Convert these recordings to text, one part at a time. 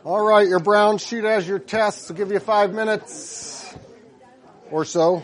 All right, your brown sheet has your tests. I'll give you 5 minutes or so.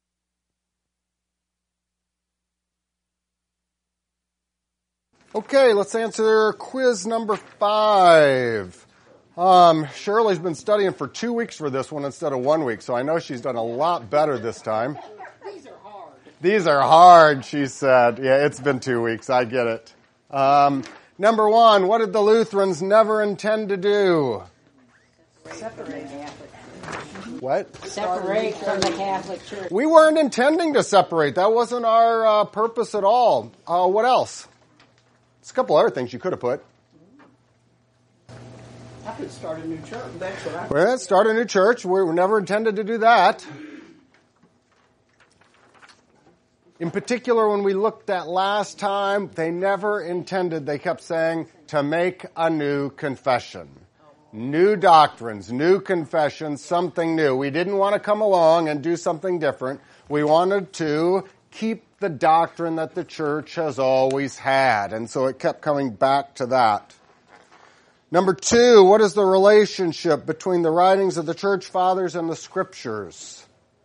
Okay, let's answer quiz number 5. Shirley's been studying for 2 weeks for this one instead of 1 week, so I know she's done a lot better this time. These are hard. These are hard, she said. Yeah, it's been 2 weeks. I get it. Number 1, what did the Lutherans never intend to do? Separate Catholic. What? Separate from the Catholic Church. We weren't intending to separate. That wasn't our purpose at all. What else? There's a couple other things you could have put. I could start a new church. That's what I. Well, start a new church. We were never intended to do that. In particular, when we looked at last time, they never intended, they kept saying, to make a new confession. New doctrines, new confessions, something new. We didn't want to come along and do something different. We wanted to keep the doctrine that the church has always had. And so it kept coming back to that. Number 2, what is the relationship between the writings of the church fathers and the scriptures?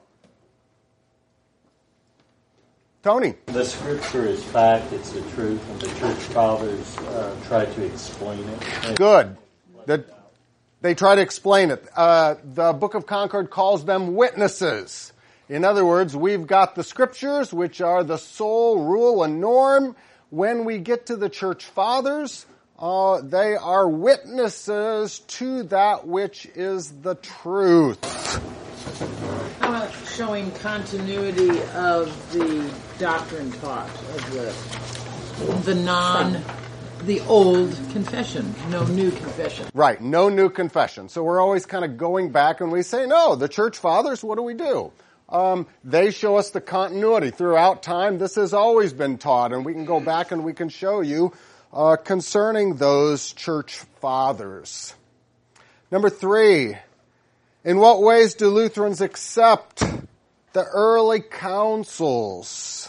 Tony. The scripture is fact, it's the truth, and the church fathers try to explain it. Good. They try to explain it. The Book of Concord calls them witnesses. In other words, we've got the scriptures, which are the sole rule and norm. When we get to the church fathers, they are witnesses to that which is the truth. How about showing continuity of the doctrine taught of the old confession, no new confession. Right, no new confession. So we're always kind of going back and we say, no, the church fathers, what do? They show us the continuity throughout time. This has always been taught, and we can go back and we can show you concerning those church fathers. Number 3, in what ways do Lutherans accept the early councils?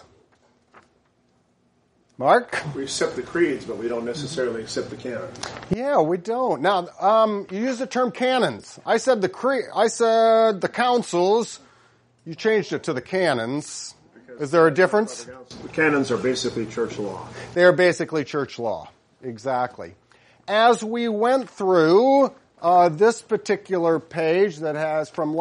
Mark? We accept the creeds, but we don't necessarily accept the canons. Yeah, we don't. Now, you use the term canons. I said the councils. You changed it to the canons. Is there a difference? The canons are basically church law. They are basically church law. Exactly. As we went through this particular page that has from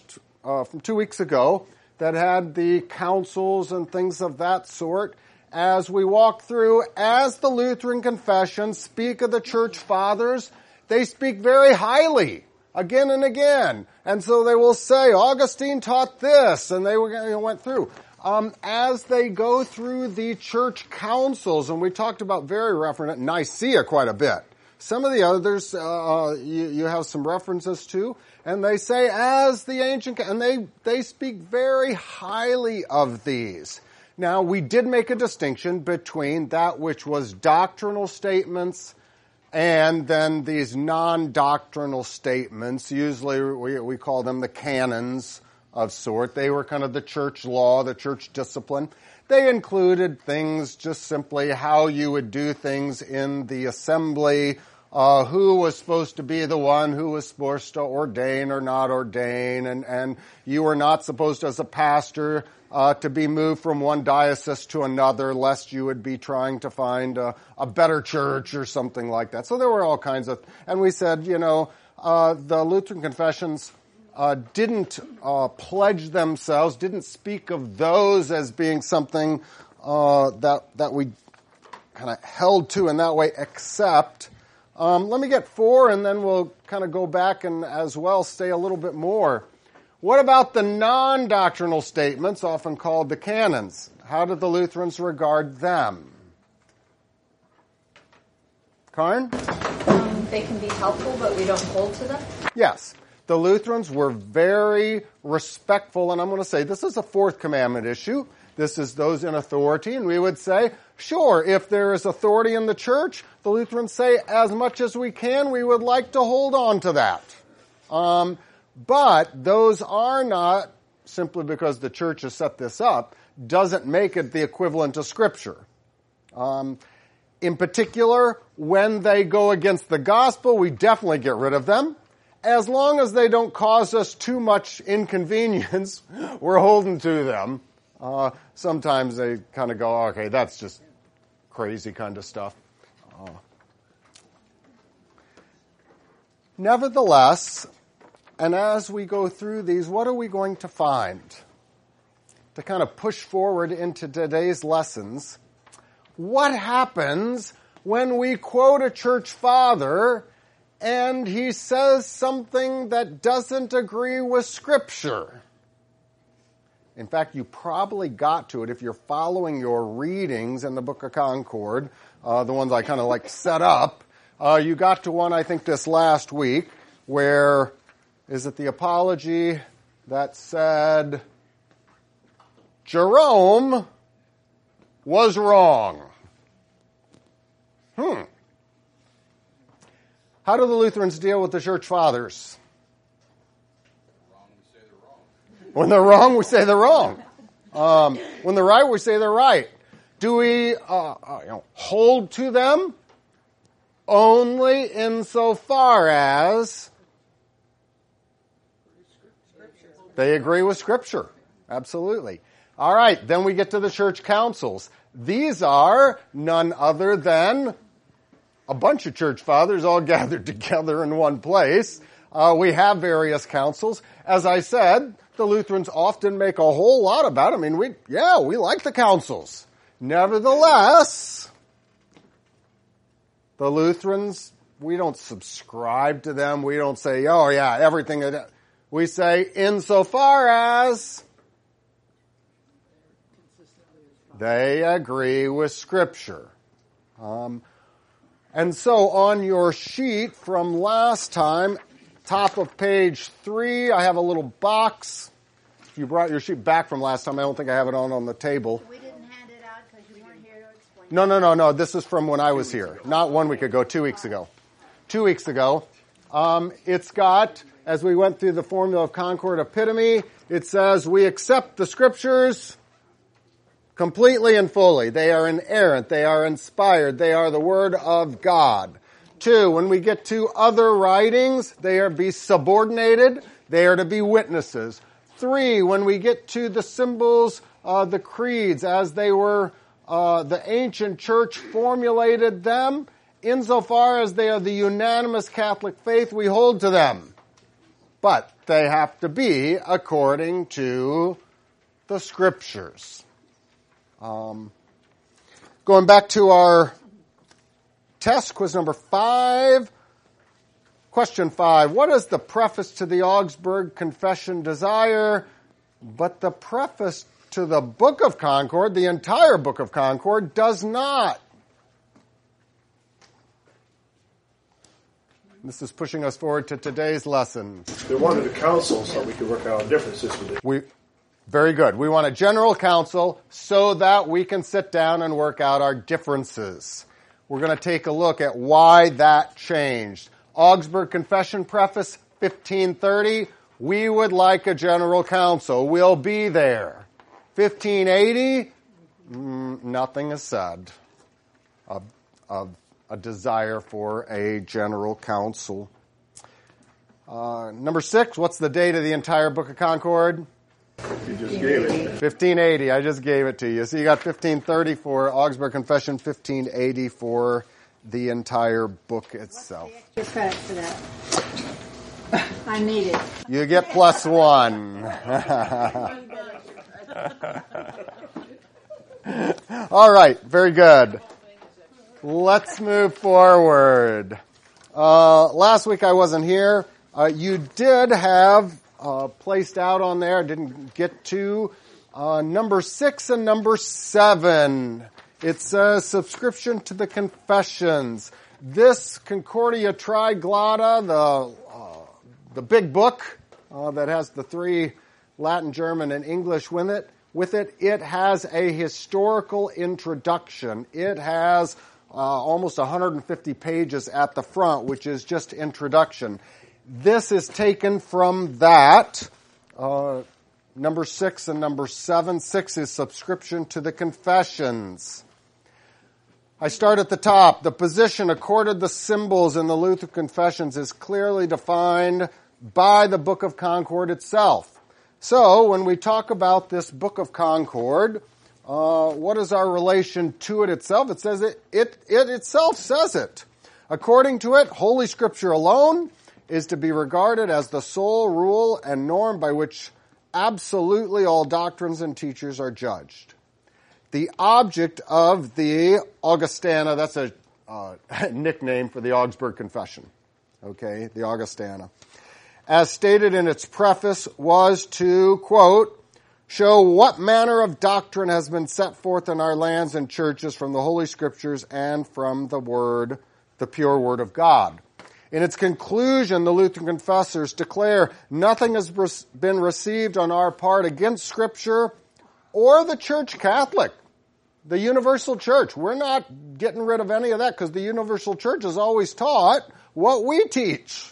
2 weeks ago, that had the councils and things of that sort, as we walk through, as the Lutheran confessions speak of the church fathers, they speak very highly, again and again. And so they will say, Augustine taught this, and they went through. As they go through the church councils, and we talked about very referent at Nicaea quite a bit. Some of the others you have some references to, and they say as the ancient, and they speak very highly of these. Now, we did make a distinction between that which was doctrinal statements and then these non-doctrinal statements. Usually we call them the canons of sort. They were kind of the church law, the church discipline. They included things just simply how you would do things in the assembly, who was supposed to be the one who was supposed to ordain or not ordain, and you were not supposed as a pastor to be moved from one diocese to another, lest you would be trying to find a better church or something like that. So there were all kinds of, and we said, the Lutheran confessions didn't pledge themselves, didn't speak of those as being something that we kind of held to in that way, except, let me get 4, and then we'll kind of go back and as well say a little bit more. What about the non-doctrinal statements, often called the canons? How did the Lutherans regard them? Karen? They can be helpful, but we don't hold to them? Yes. The Lutherans were very respectful, and I'm going to say this is a fourth commandment issue. This is those in authority, and we would say, sure, if there is authority in the church, the Lutherans say, as much as we can, we would like to hold on to that. But those are not, simply because the church has set this up, doesn't make it the equivalent of Scripture. In particular, when they go against the gospel, we definitely get rid of them. As long as they don't cause us too much inconvenience, we're holding to them. Sometimes they kind of go, okay, that's just crazy kind of stuff. Nevertheless, and as we go through these, what are we going to find? To kind of push forward into today's lessons, what happens when we quote a church father and he says something that doesn't agree with Scripture? In fact, you probably got to it if you're following your readings in the Book of Concord, the ones I kind of like set up. You got to one, I think, this last week where, is it the apology that said, Jerome was wrong. How do the Lutherans deal with the church fathers? When they're wrong, we say they're wrong. When they're right, we say they're right. Do we hold to them? Only insofar as they agree with Scripture. Absolutely. All right, then we get to the church councils. These are none other than a bunch of church fathers all gathered together in one place. We have various councils. As I said, the Lutherans often make a whole lot about it. I mean, we like the councils. Nevertheless, the Lutherans, we don't subscribe to them. We don't say, oh yeah, everything. We say, insofar as they agree with Scripture. And so on your sheet from last time, top of page 3, I have a little box. If you brought your sheet back from last time, I don't think I have it on the table. We didn't hand it out because you weren't here to explain. No. This is from when I was here. Not 1 week ago, 2 weeks ago. 2 weeks ago. It's got, as we went through the Formula of Concord epitome, it says we accept the Scriptures completely and fully. They are inerrant. They are inspired. They are the Word of God. 2, when we get to other writings, they are to be subordinated. They are to be witnesses. 3, when we get to the symbols, the creeds, as they were, the ancient church formulated them, insofar as they are the unanimous Catholic faith, we hold to them. But they have to be according to the Scriptures. Going back to our test, quiz number 5. Question 5. What does the preface to the Augsburg Confession desire? But the preface to the Book of Concord, the entire Book of Concord, does not. This is pushing us forward to today's lesson. They wanted a council so we could work out differences with it. Very good. We want a general council so that we can sit down and work out our differences. We're going to take a look at why that changed. Augsburg Confession Preface, 1530. We would like a general council. We'll be there. 1580. Nothing is said of a desire for a general council. Number 6. What's the date of the entire Book of Concord? You just gave it. 1580. I just gave it to you. So you got 1530 for Augsburg Confession, 1580 for the entire book itself. What's the extra credit for that? I need it. You get +1. All right. Very good. Let's move forward. Last week I wasn't here. You did have placed out on there, didn't get to, number 6 and number 7. It says subscription to the confessions. This Concordia Triglotta, the big book that has the 3 Latin, German, and English with it, it has a historical introduction. It has almost 150 pages at the front, which is just introduction. This is taken from that, number 6 and number 7. 6 is subscription to the confessions. I start at the top. The position accorded the symbols in the Lutheran confessions is clearly defined by the Book of Concord itself. So, when we talk about this Book of Concord, what is our relation to it itself? It says it itself says it. According to it, Holy Scripture alone is to be regarded as the sole rule and norm by which absolutely all doctrines and teachers are judged. The object of the Augustana, that's a nickname for the Augsburg Confession, okay, the Augustana, as stated in its preface, was to, quote, show what manner of doctrine has been set forth in our lands and churches from the Holy Scriptures and from the Word, the pure Word of God. In its conclusion, the Lutheran confessors declare nothing has been received on our part against Scripture or the Church Catholic, the universal church. We're not getting rid of any of that because the universal church has always taught what we teach.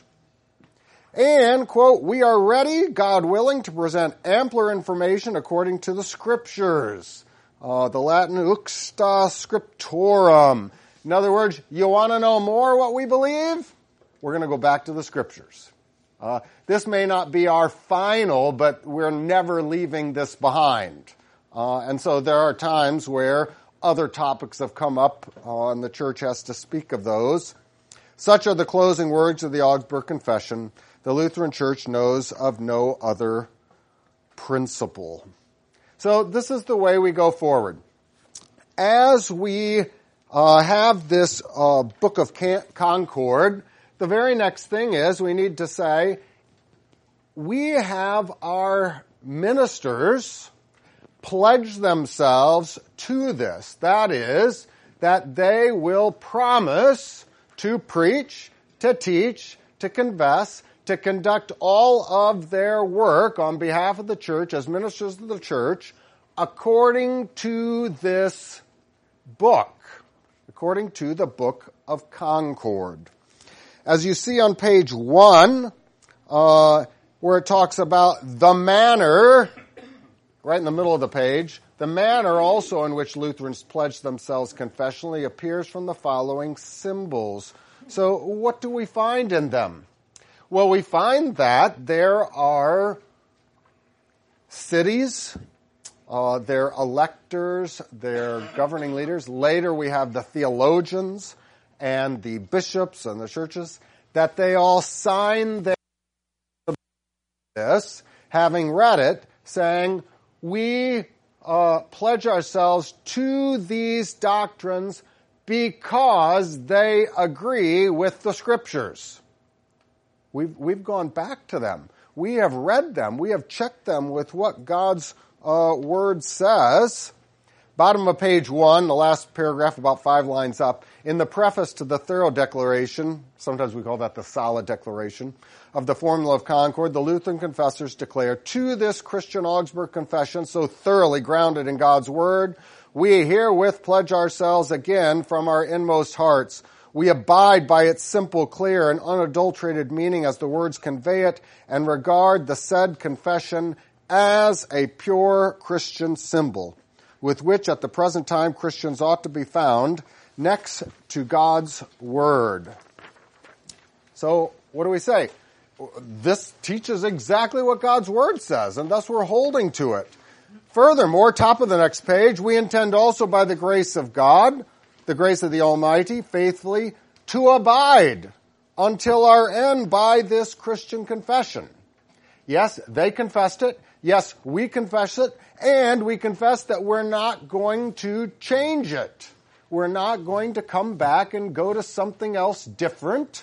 And, quote, we are ready, God willing, to present ampler information according to the Scriptures. The Latin uxta scriptorum. In other words, you want to know more what we believe? We're going to go back to the Scriptures. This may not be our final, but we're never leaving this behind. And so there are times where other topics have come up, and the church has to speak of those. Such are the closing words of the Augsburg Confession. The Lutheran Church knows of no other principle. So this is the way we go forward. As we have this Book of Concord, the very next thing is we need to say, we have our ministers pledge themselves to this. That is, that they will promise to preach, to teach, to confess, to conduct all of their work on behalf of the church as ministers of the church according to this book, according to the Book of Concord. As you see on page 1, where it talks about the manner, right in the middle of the page, the manner also in which Lutherans pledge themselves confessionally appears from the following symbols. So what do we find in them? Well, we find that there are cities, their electors, their governing leaders. Later we have the theologians and the bishops and the churches, that they all sign this, having read it, saying, we pledge ourselves to these doctrines because they agree with the Scriptures. We've gone back to them. We have read them. We have checked them with what God's Word says. Bottom of page 1, the last paragraph, about 5 lines up. In the preface to the thorough declaration, sometimes we call that the solid declaration, of the Formula of Concord, the Lutheran confessors declare, to this Christian Augsburg Confession, so thoroughly grounded in God's Word, we herewith pledge ourselves again from our inmost hearts. We abide by its simple, clear, and unadulterated meaning as the words convey it, and regard the said confession as a pure Christian symbol, with which at the present time Christians ought to be found next to God's Word. So, what do we say? This teaches exactly what God's Word says, and thus we're holding to it. Furthermore, top of the next page, we intend also by the grace of God, the grace of the Almighty, faithfully, to abide until our end by this Christian confession. Yes, they confessed it. Yes, we confess it. And we confess that we're not going to change it. We're not going to come back and go to something else different.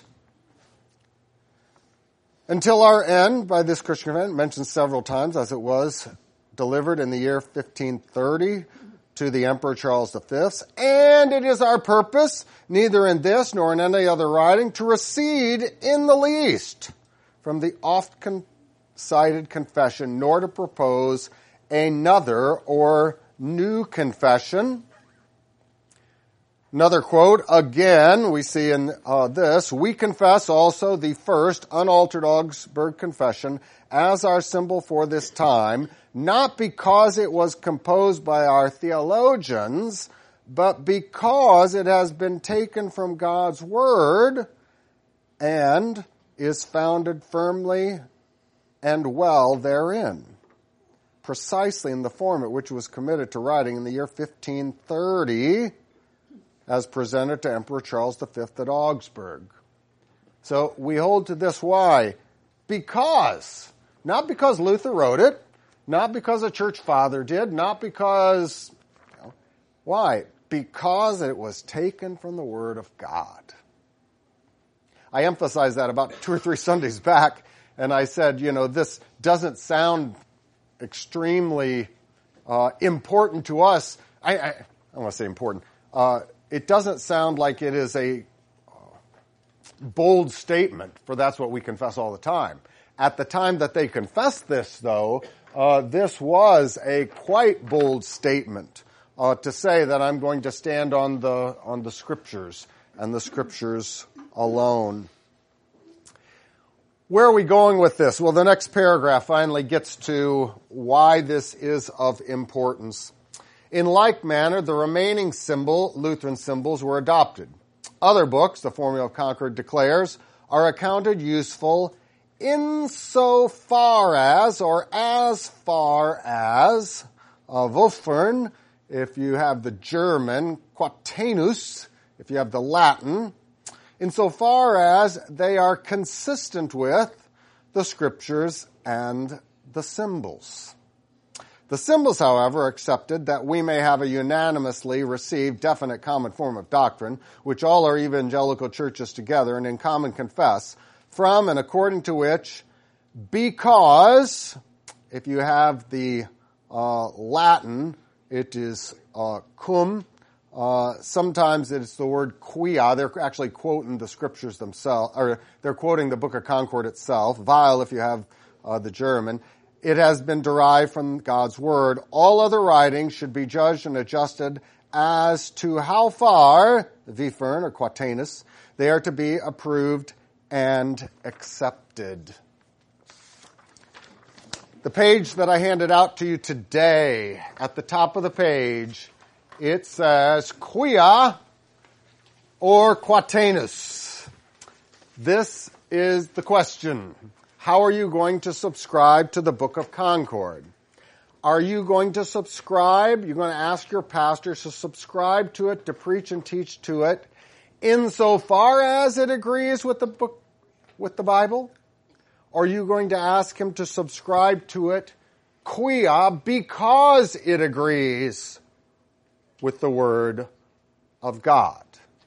Until our end by this Christian confession, mentioned several times as it was delivered in the year 1530 to the Emperor Charles V. And it is our purpose, neither in this nor in any other writing, to recede in the least from the oft cited confession, nor to propose another or new confession. Another quote, again, we see in this, we confess also the first unaltered Augsburg Confession as our symbol for this time, not because it was composed by our theologians, but because it has been taken from God's Word and is founded firmly and well therein, precisely in the form at which it was committed to writing in the year 1530, as presented to Emperor Charles V at Augsburg. So we hold to this. Why? Because, not because Luther wrote it, not because a church father did, not because, why? Because it was taken from the Word of God. I emphasized that about 2 or 3 Sundays back, and I said, this doesn't sound extremely important to us. I want to say important. It doesn't sound like it is a bold statement, for that's what we confess all the time. At the time that they confessed this, though, this was a quite bold statement to say that I'm going to stand on the Scriptures and the Scriptures alone. Where are we going with this? Well, the next paragraph finally gets to why this is of importance. In like manner, the remaining Lutheran symbols were adopted. Other books, the Formula of Concord declares, are accounted useful insofar as, or as far as, Wofern, if you have the German, Quatenus, if you have the Latin, insofar as they are consistent with the Scriptures and the symbols. The symbols, however, are accepted that we may have a unanimously received definite common form of doctrine, which all our evangelical churches together and in common confess, from and according to which, because, if you have the Latin, it is cum. Sometimes it's the word quia. They're actually quoting the Scriptures themselves, or they're quoting the Book of Concord itself. Weil, if you have the German. It has been derived from God's Word. All other writings should be judged and adjusted as to how far, Wofern or Quatenus, they are to be approved and accepted. The page that I handed out to you today, at the top of the page, it says quia or Quatenus. This is the question. How are you going to subscribe to the Book of Concord? Are you going to subscribe? You're going to ask your pastor to subscribe to it, to preach and teach to it, insofar as it agrees with the book, with the Bible? Or are you going to ask him to subscribe to it, quia, because it agrees with the Word of God?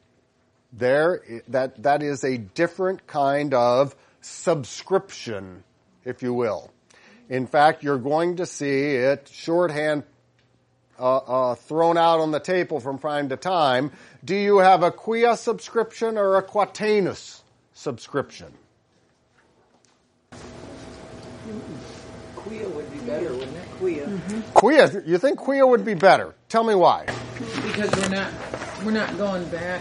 That is a different kind of subscription, if you will. In fact, you're going to see it shorthand thrown out on the table from time to time. Do you have a quia subscription or a Quatenus subscription? Quia would be better, wouldn't it? Quia. Mm-hmm. Quia, you think quia would be better? Tell me why. Because we're not going back.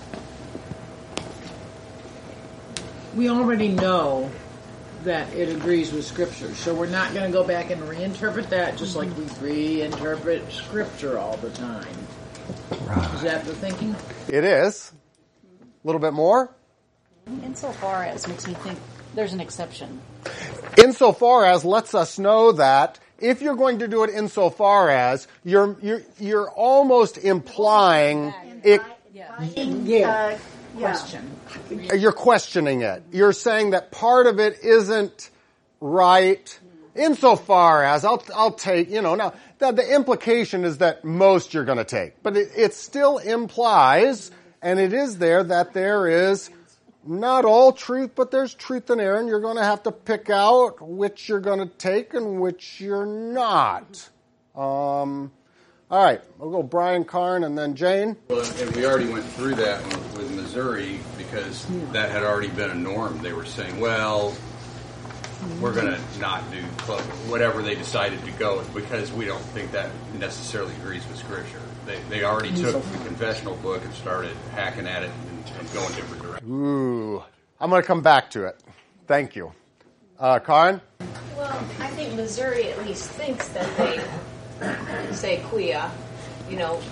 We already know that it agrees with Scripture, so we're not going to go back and reinterpret that just like we reinterpret Scripture all the time. Right. Is that the thinking? It is. A little bit more? Insofar as makes me think there's an exception. Insofar as lets us know that if you're going to do it insofar as, you're almost implying it. Question. You're questioning it. You're saying that part of it isn't right. Insofar as I'll take, now the implication is that most you're going to take, but it still implies, and it is there, that there is not all truth, but there's truth in error, and you're going to have to pick out which you're going to take and which you're not. All right, we'll go Brian Karn and then Jane. Well, and we already went through that with Missouri because that had already been a norm. They were saying, well, we're going to not do whatever they decided to go with because we don't think that necessarily agrees with Scripture. They already took the confessional book and started hacking at it and going different directions. Ooh, I'm going to come back to it. Thank you. Karn? Well, I think Missouri at least thinks that they say quia,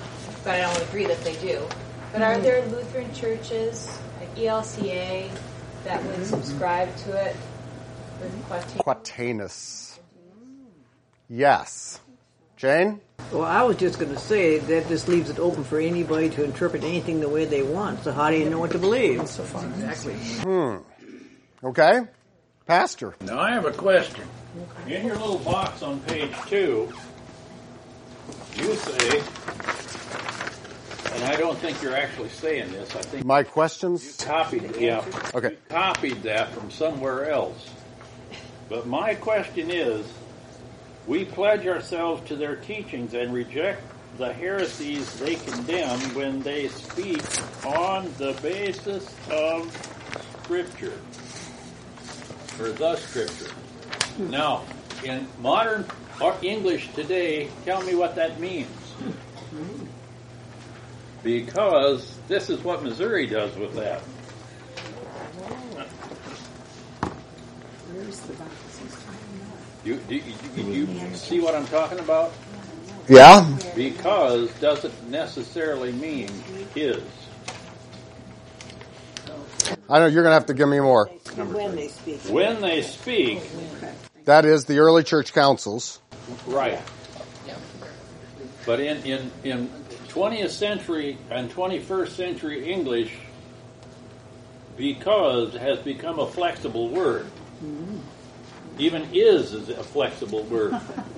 but I don't agree that they do. But are there Lutheran churches, like ELCA, that would subscribe to it with Quatenus. Yes. Jane? Well, I was just going to say that this leaves it open for anybody to interpret anything the way they want. So how do you know what to believe? Exactly. Okay. Pastor. Now I have a question. In your little box on page 2, you say, and I don't think you're actually saying this, I think My questions? you copied it. Yeah. Okay. You copied that from somewhere else. But my question is, we pledge ourselves to their teachings and reject the heresies they condemn when they speak on the basis of Scripture, or the Scripture. Now, in modern English today, tell me what that means. Because this is what Missouri does with that. Do you see what I'm talking about? Yeah? Because doesn't necessarily mean his. I know you're going to have to give me more. When they speak. When they speak, That is the early church councils. right. But in 20th century and 21st century English, because has become a flexible word. Even is a flexible word.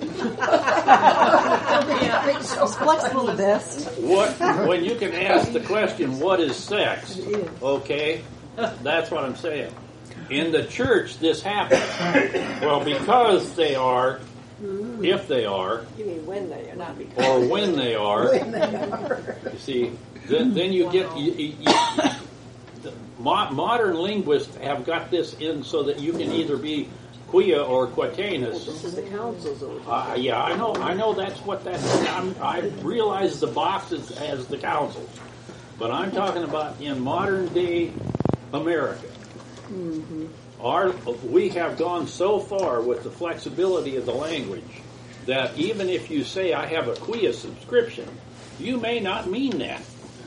It's flexible to this. When you can ask the question, what is sex? Okay, that's what I'm saying. In the church, this happens. Well, because they are, if they are, You mean when they are, not because. or when they are, you see, then you get... the modern linguists have got this in so that you can either be quia or quatenus. This is the councils. Yeah, I know that's what that's. I realize the box is as the councils, but I'm talking about in modern day America. We have gone so far with the flexibility of the language that even if you say I have a quia subscription, you may not mean that.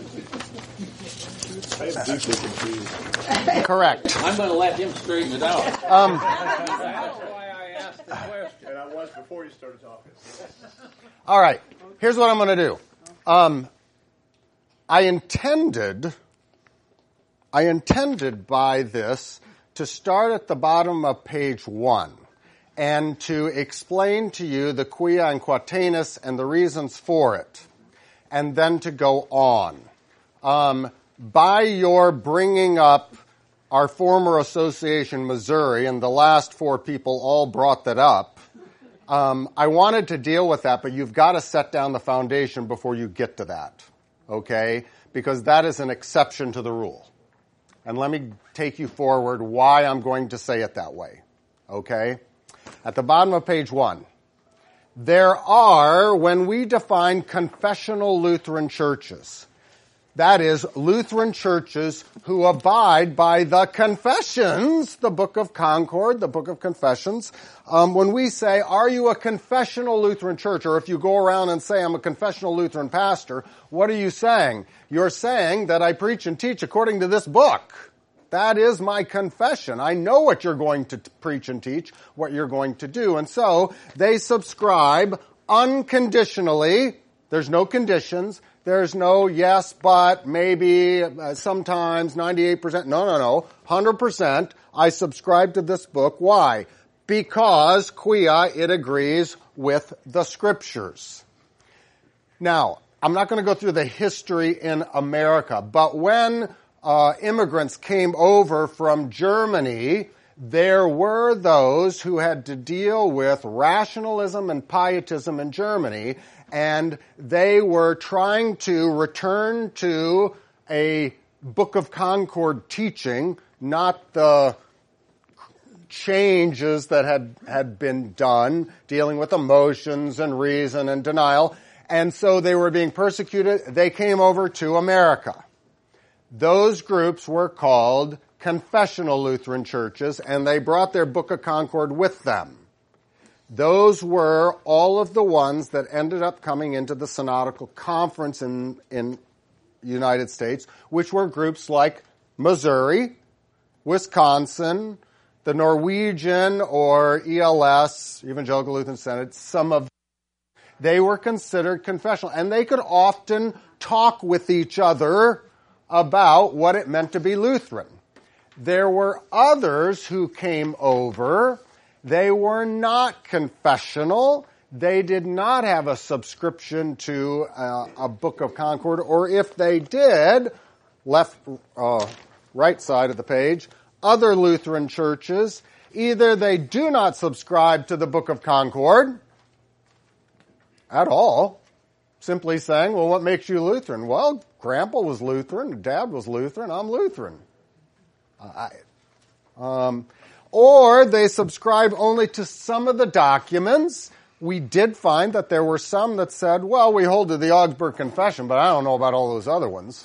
I am deeply confused. Correct. I'm going to let him straighten it out. That's why I asked the question. And I was before you started talking. All right. Here's what I'm going to do. I intended by this to start at the bottom of page 1 and to explain to you the quia and quatenus and the reasons for it, and then to go on. By your bringing up our former association, Missouri, and the last 4 people all brought that up, I wanted to deal with that, but you've got to set down the foundation before you get to that, okay? Because that is an exception to the rule. And let me take you forward why I'm going to say it that way, okay? At the bottom of page 1, there are, when we define confessional Lutheran churches, that is, Lutheran churches who abide by the confessions, the Book of Concord, the Book of Confessions. When we say, are you a confessional Lutheran church? Or if you go around and say, I'm a confessional Lutheran pastor, what are you saying? You're saying that I preach and teach according to this book. That is my confession. I know what you're going to preach and teach, what you're going to do. And so they subscribe unconditionally. There's no conditions. There's no yes, but, maybe, sometimes, 98%. No. 100%. I subscribe to this book. Why? Because, quia, it agrees with the Scriptures. Now, I'm not going to go through the history in America, but when immigrants came over from Germany, there were those who had to deal with rationalism and pietism in Germany, and they were trying to return to a Book of Concord teaching, not the changes that had been done, dealing with emotions and reason and denial. And so they were being persecuted. They came over to America. Those groups were called confessional Lutheran churches, and they brought their Book of Concord with them. Those were all of the ones that ended up coming into the Synodical Conference in the United States, which were groups like Missouri, Wisconsin, the Norwegian or ELS, Evangelical Lutheran Synod, some of them. They were considered confessional, and they could often talk with each other about what it meant to be Lutheran. There were others who came over. They were not confessional. They did not have a subscription to a Book of Concord, or if they did, right side of the page, other Lutheran churches, either they do not subscribe to the Book of Concord at all, simply saying, well, what makes you Lutheran? Well, Grandpa was Lutheran, Dad was Lutheran, I'm Lutheran. Or they subscribe only to some of the documents. We did find that there were some that said, well, we hold to the Augsburg Confession, but I don't know about all those other ones.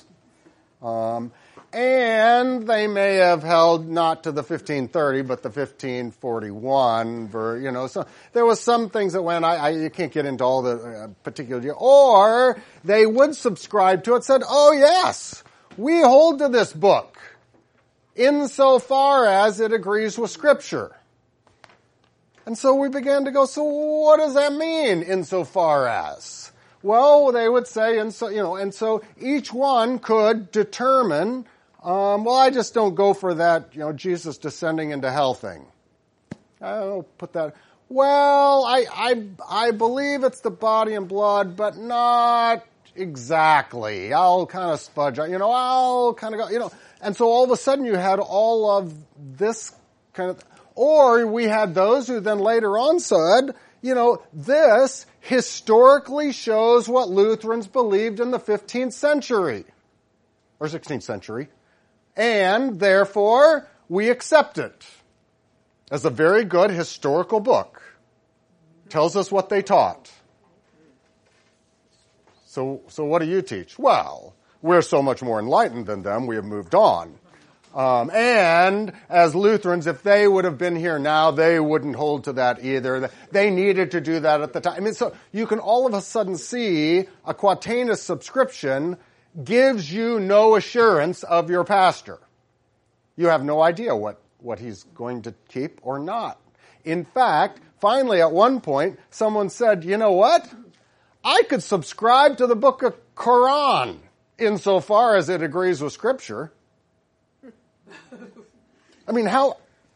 And they may have held not to the 1530, but the 1541. So there was some things that went, you can't get into all the particular, or they would subscribe to it, said, oh yes, we hold to this book insofar as it agrees with Scripture. And so we began to go, so what does that mean, insofar as? Well, they would say, and so each one could determine, well, I just don't go for that, Jesus descending into hell thing. I don't put that. Well, I believe it's the body and blood, but not exactly. I'll kind of spudge, I'll kind of go, And so all of a sudden you had all of this kind of, or we had those who then later on said, this historically shows what Lutherans believed in the 15th century or 16th century, and therefore we accept it as a very good historical book. Tells us what they taught. So what do you teach? Well, we're so much more enlightened than them, we have moved on. And as Lutherans, if they would have been here now, they wouldn't hold to that either. They needed to do that at the time. So you can all of a sudden see a Quatenus subscription gives you no assurance of your pastor. You have no idea what he's going to keep or not. In fact, finally at one point, someone said, you know what? I could subscribe to the Book of Quran insofar as it agrees with Scripture. I mean, how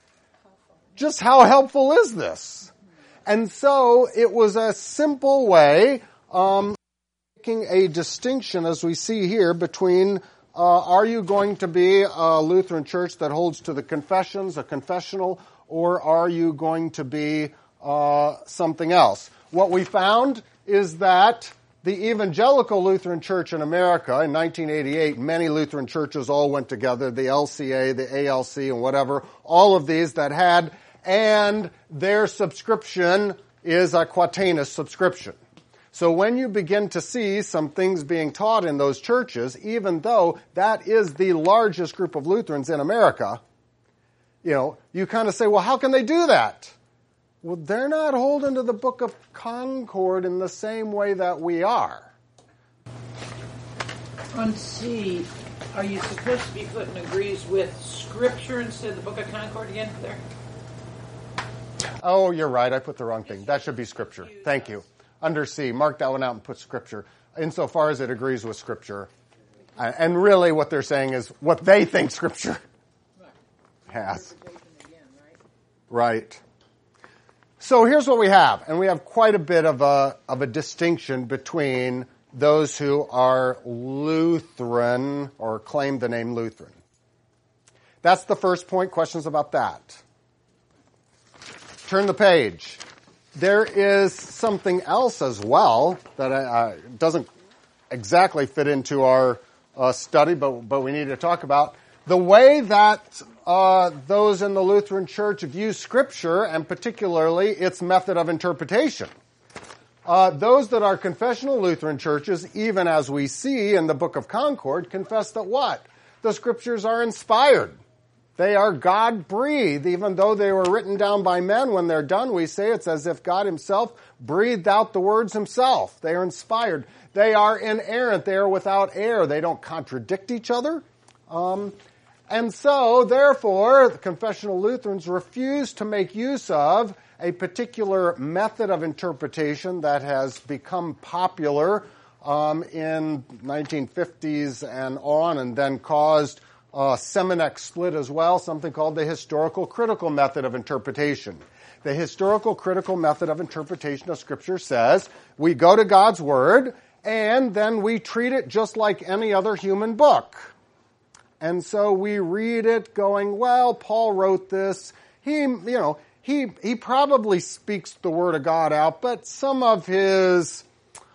helpful is this? And so it was a simple way, making a distinction, as we see here, between are you going to be a Lutheran church that holds to the confessions, a confessional, or are you going to be something else? What we found is that the Evangelical Lutheran Church in America in 1988, many Lutheran churches all went together, the LCA, the ALC, and whatever, all of these that had, and their subscription is a Quatenus subscription. So when you begin to see some things being taught in those churches, even though that is the largest group of Lutherans in America, you kind of say, well, how can they do that? Well, they're not holding to the Book of Concord in the same way that we are. On C, are you supposed to be putting agrees with Scripture instead of the Book of Concord again there? Oh, you're right. I put the wrong thing. That should be Scripture. Thank you. Under C, mark that one out and put Scripture. Insofar as it agrees with Scripture. And really what they're saying is what they think Scripture has. Right. So here's what we have, and we have quite a bit of a distinction between those who are Lutheran or claim the name Lutheran. That's the first point. Questions about that? Turn the page. There is something else as well that doesn't exactly fit into our study, but we need to talk about. The way that those in the Lutheran Church view Scripture, and particularly its method of interpretation. Those that are confessional Lutheran churches, even as we see in the Book of Concord, confess that what? The Scriptures are inspired. They are God-breathed. Even though they were written down by men, when they're done, we say it's as if God himself breathed out the words himself. They are inspired. They are inerrant. They are without error. They don't contradict each other. And so, therefore, the confessional Lutherans refuse to make use of a particular method of interpretation that has become popular in 1950s and on, and then caused a Seminec split as well, something called the historical critical method of interpretation. The historical critical method of interpretation of Scripture says we go to God's Word and then we treat it just like any other human book. And so we read it going, well, Paul wrote this. He probably speaks the Word of God out, but some of his,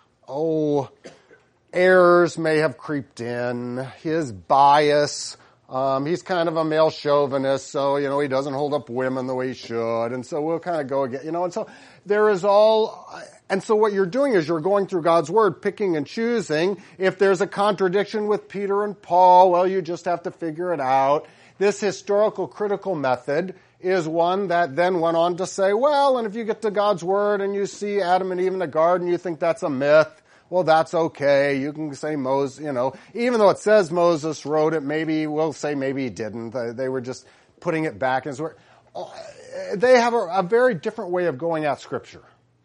errors may have creeped in. His bias, he's kind of a male chauvinist, so, he doesn't hold up women the way he should. And so we'll kind of go again, and so there is and so what you're doing is you're going through God's Word, picking and choosing. If there's a contradiction with Peter and Paul, well, you just have to figure it out. This historical critical method is one that then went on to say, well, and if you get to God's Word and you see Adam and Eve in the garden, you think that's a myth, well, that's okay. You can say Moses, even though it says Moses wrote it, maybe we'll say maybe he didn't. They were just putting it back in his word. They have a very different way of going at Scripture.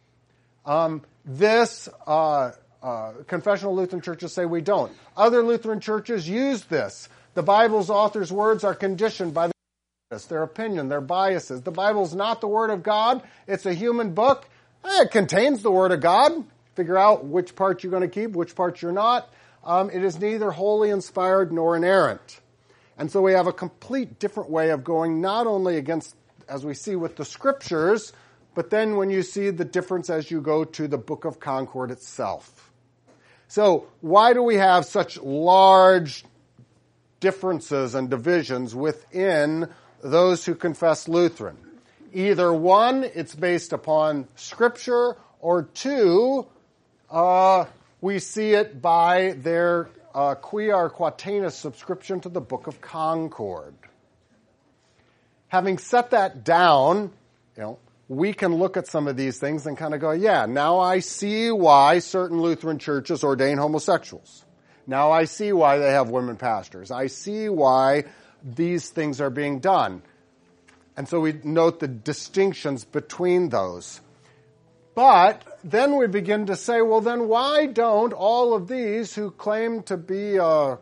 Confessional Lutheran churches say we don't. Other Lutheran churches use this. The Bible's author's words are conditioned by their opinion, their biases. The Bible's not the Word of God. It's a human book. It contains the Word of God. Figure out which part you're going to keep, which part you're not. It is neither wholly inspired nor inerrant. And so we have a complete different way of going not only against, as we see with the Scriptures, but then when you see the difference as you go to the Book of Concord itself. So why do we have such large differences and divisions within those who confess Lutheran? Either one, it's based upon Scripture, or two, we see it by their quia or quatenus subscription to the Book of Concord. Having set that down, we can look at some of these things and kind of go, yeah, now I see why certain Lutheran churches ordain homosexuals. Now I see why they have women pastors. I see why these things are being done. And so we note the distinctions between those. But then we begin to say, well, then why don't all of these who claim to be a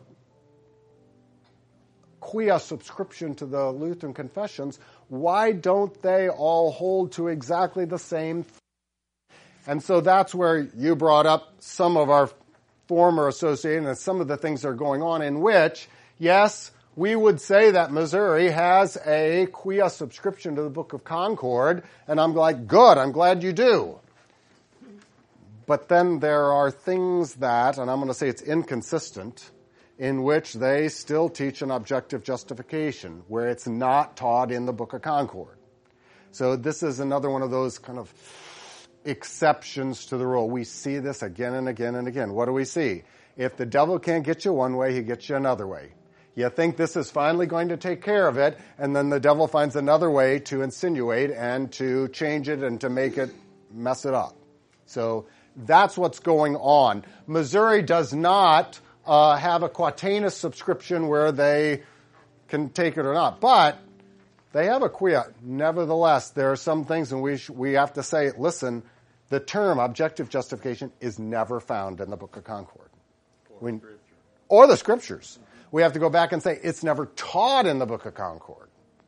quia subscription to the Lutheran confessions, why don't they all hold to exactly the same thing? And so that's where you brought up some of our former associated and some of the things that are going on in which, yes, we would say that Missouri has a quia subscription to the Book of Concord, and I'm like, good, I'm glad you do. But then there are things that, and I'm going to say it's inconsistent, in which they still teach an objective justification, where it's not taught in the Book of Concord. So this is another one of those kind of exceptions to the rule. We see this again and again and again. What do we see? If the devil can't get you one way, he gets you another way. You think this is finally going to take care of it, and then the devil finds another way to insinuate and to change it and to make it mess it up. So that's what's going on. Missouri does not have a quatenus subscription where they can take it or not, but they have a quia. Nevertheless, there are some things, and we have to say, listen, the term objective justification is never found in the Book of Concord. Or the Scriptures. We have to go back and say it's never taught in the Book of Concord.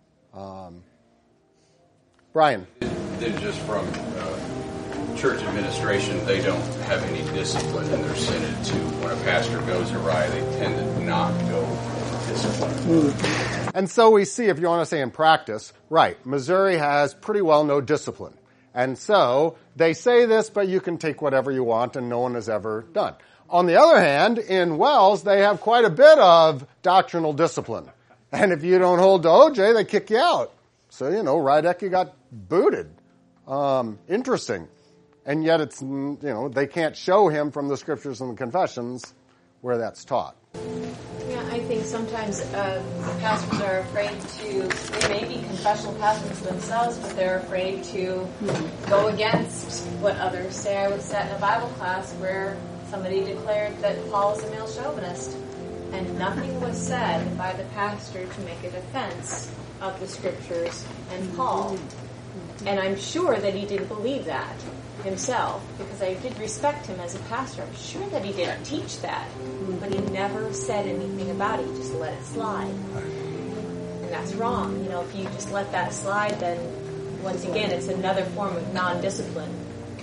Brian. Then just from church administration, they don't have any discipline in their synod to, when a pastor goes awry, they tend to not go discipline. And so we see, if you want to say in practice, right, Missouri has pretty well no discipline. And so they say this, but you can take whatever you want, and no one has ever done. On the other hand, in Wells, they have quite a bit of doctrinal discipline. And if you don't hold to OJ, they kick you out. So, Rydecki got booted. Interesting. And yet it's, they can't show him from the Scriptures and the confessions where that's taught. Yeah, I think sometimes pastors are afraid to, they may be confessional pastors themselves, but they're afraid to go against what others say. I was sat in a Bible class where somebody declared that Paul is a male chauvinist, and nothing was said by the pastor to make a defense of the scriptures and Paul. And I'm sure that he didn't believe that himself, because I did respect him as a pastor. I'm sure that he didn't teach that, but he never said anything about it. He just let it slide. And that's wrong. You know, if you just let that slide, then once again, it's another form of non-discipline.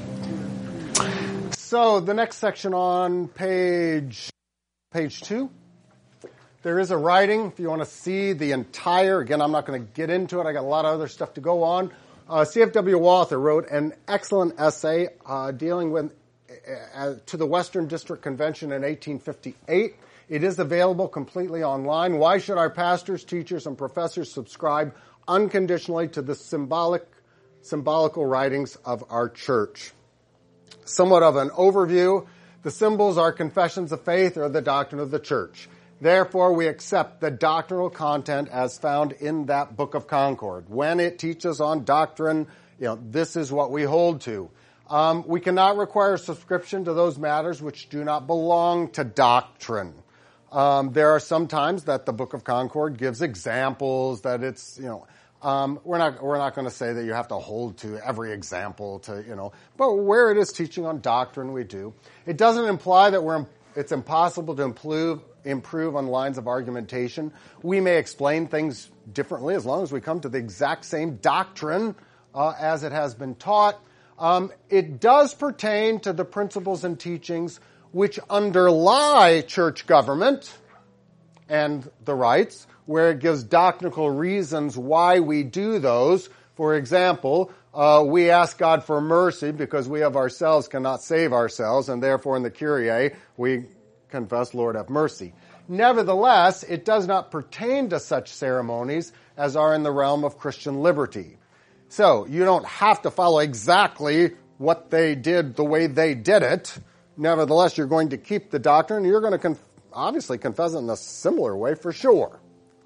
So the next section on page 2, there is a writing. If you want to see the entire, again, I'm not going to get into it. I got a lot of other stuff to go on. C.F.W. Walther wrote an excellent essay dealing with to the Western District Convention in 1858. It is available completely online. Why should our pastors, teachers, and professors subscribe unconditionally to the symbolical writings of our church? Somewhat of an overview. The symbols are confessions of faith or the doctrine of the church. Therefore, we accept the doctrinal content as found in that Book of Concord. When it teaches on doctrine, this is what we hold to. We cannot require subscription to those matters which do not belong to doctrine. There are some times that the Book of Concord gives examples that it's, we're not going to say that you have to hold to every example but where it is teaching on doctrine, we do. It doesn't imply that it's impossible to improve on lines of argumentation. We may explain things differently as long as we come to the exact same doctrine as it has been taught. It does pertain to the principles and teachings which underlie church government and the rights, where it gives doctrinal reasons why we do those. For example, we ask God for mercy because we of ourselves cannot save ourselves, and therefore in the Kyrie we confess, Lord, have mercy. Nevertheless, it does not pertain to such ceremonies as are in the realm of Christian liberty. So, you don't have to follow exactly what they did the way they did it. Nevertheless, you're going to keep the doctrine. You're going to obviously confess it in a similar way for sure.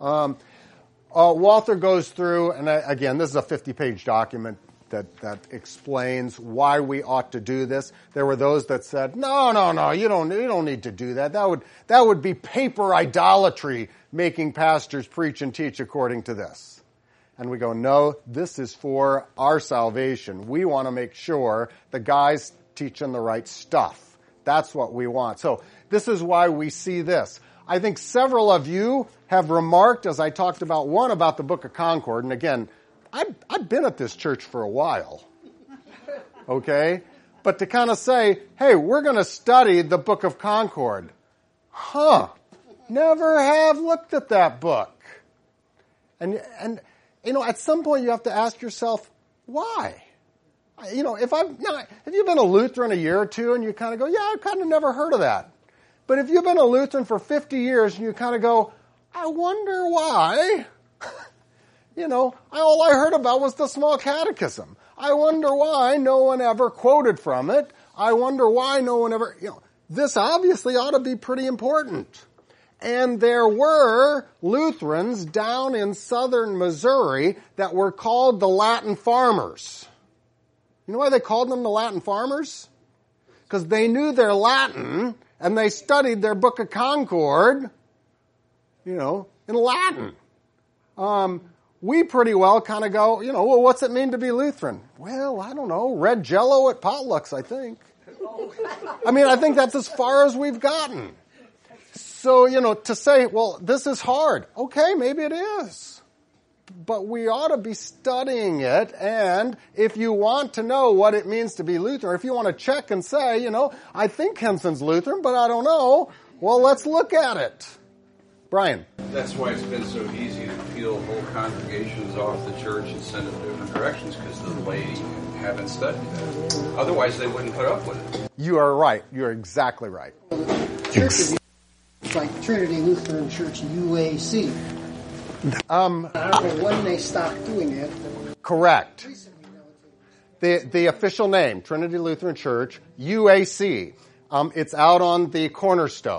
Walther goes through, and again, this is a 50-page document that explains why we ought to do this. There were those that said, no, you don't need to do that. That would be paper idolatry, making pastors preach and teach according to this. And we go, no, this is for our salvation. We want to make sure the guy's teaching the right stuff. That's what we want. So this is why we see this. I think several of you have remarked, as I talked about one about the Book of Concord, and again, I've been at this church for a while, okay? But to kind of say, hey, we're going to study the Book of Concord. Never have looked at that book. And at some point you have to ask yourself, why? If you've been a Lutheran a year or two and you kind of go, yeah, I've kind of never heard of that. But if you've been a Lutheran for 50 years and you kind of go, I wonder why. All I heard about was the small catechism. I wonder why no one ever quoted from it. I wonder why no one ever, this obviously ought to be pretty important. And there were Lutherans down in southern Missouri that were called the Latin farmers. You know why they called them the Latin farmers? Because they knew their Latin and they studied their Book of Concord, in Latin. We pretty well kind of go, well, what's it mean to be Lutheran? Well, I don't know. Red Jell-O at potlucks, I think. I think that's as far as we've gotten. So, to say, well, this is hard. Okay, maybe it is. But we ought to be studying it, and if you want to know what it means to be Lutheran, if you want to check and say, I think Henson's Lutheran, but I don't know, well, let's look at it. Brian. That's why it's been so easy to peel whole congregations off the church and send them different directions, because the laity haven't studied that. Otherwise, they wouldn't put up with it. You are right. You're exactly right. Churches like Trinity Lutheran Church, UAC. I don't know when they stopped doing it. Correct. The official name, Trinity Lutheran Church, UAC. It's out on the Cornerstone.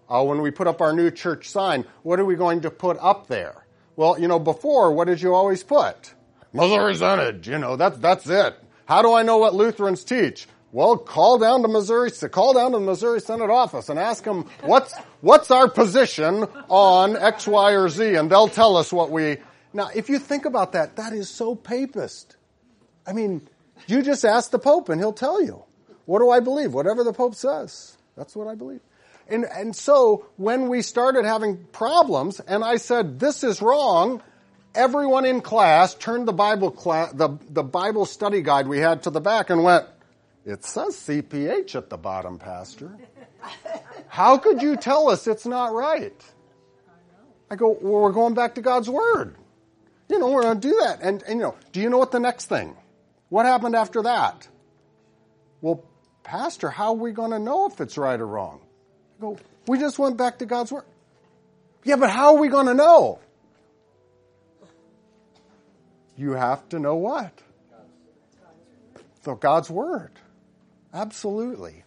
When we put up our new church sign, what are we going to put up there? Well, before, what did you always put? Missouri Synod, that's it. How do I know what Lutherans teach? Well, call down to the Missouri Synod office and ask them, what's our position on X, Y, or Z? And they'll tell us what we... Now, if you think about that, that is so papist. I mean, you just ask the Pope and he'll tell you. What do I believe? Whatever the Pope says. That's what I believe. And so when we started having problems and I said, this is wrong, everyone in class turned the Bible study guide we had to the back and went, it says CPH at the bottom, Pastor. How could you tell us it's not right? I go, well, we're going back to God's Word. We're going to do that. And do you know what the next thing? What happened after that? Well, Pastor, how are we going to know if it's right or wrong? I go, we just went back to God's Word. Yeah, but how are we going to know? You have to know what? So God's Word. Absolutely.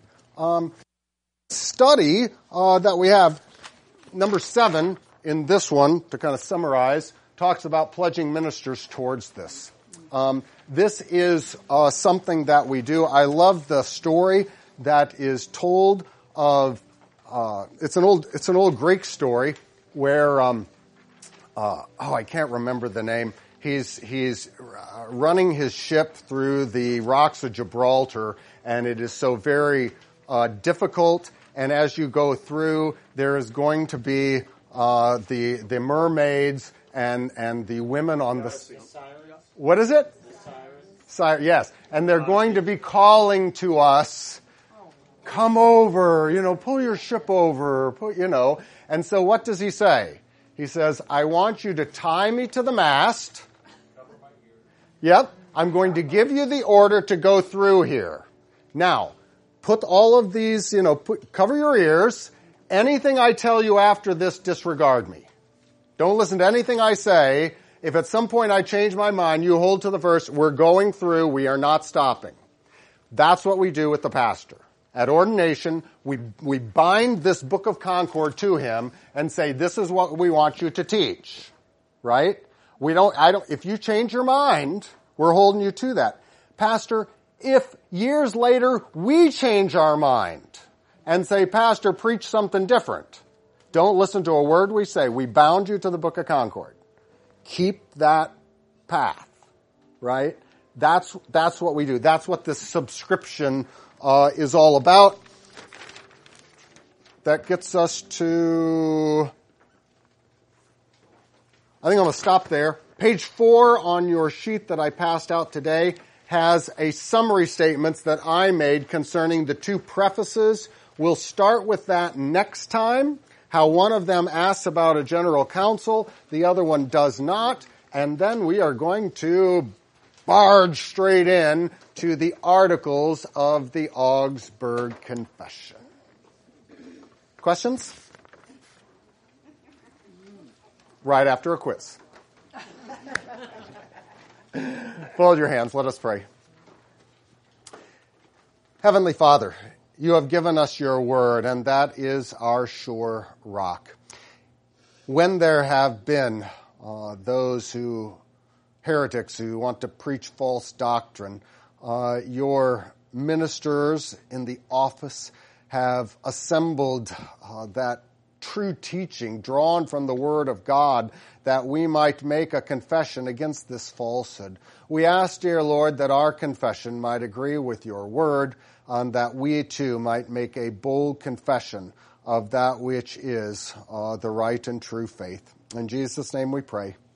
Study that we have, number 7 in this one, to kind of summarize, talks about pledging ministers towards this. This is something that we do. I love the story that is told of. It's an old Greek story where I can't remember the name. He's running his ship through the rocks of Gibraltar, and it is so very difficult. And as you go through, there is going to be the mermaids and the women on the. What is it? Yes, and they're going to be calling to us, come over, pull your ship over, And so what does he say? He says, I want you to tie me to the mast. Yep, I'm going to give you the order to go through here. Now, put all of these, cover your ears. Anything I tell you after this, disregard me. Don't listen to anything I say. If at some point I change my mind, you hold to the verse, we're going through, we are not stopping. That's what we do with the pastor. At ordination, we bind this Book of Concord to him and say, this is what we want you to teach. Right? If you change your mind, we're holding you to that. Pastor, if years later we change our mind and say, Pastor, preach something different, don't listen to a word we say. We bound you to the Book of Concord. Keep that path, right? That's what we do. That's what this subscription is all about. That gets us to, I think I'm going to stop there. Page 4 on your sheet that I passed out today has a summary statements that I made concerning the 2 prefaces. We'll start with that next time. How one of them asks about a general council, the other one does not, and then we are going to barge straight in to the articles of the Augsburg Confession. Questions? Right after a quiz. Fold your hands. Let us pray. Heavenly Father, you have given us your word, and that is our sure rock. When there have been heretics who want to preach false doctrine, your ministers in the office have assembled that true teaching drawn from the Word of God that we might make a confession against this falsehood. We ask, dear Lord, that our confession might agree with your Word, and that we too might make a bold confession of that which is the right and true faith. In Jesus' name we pray.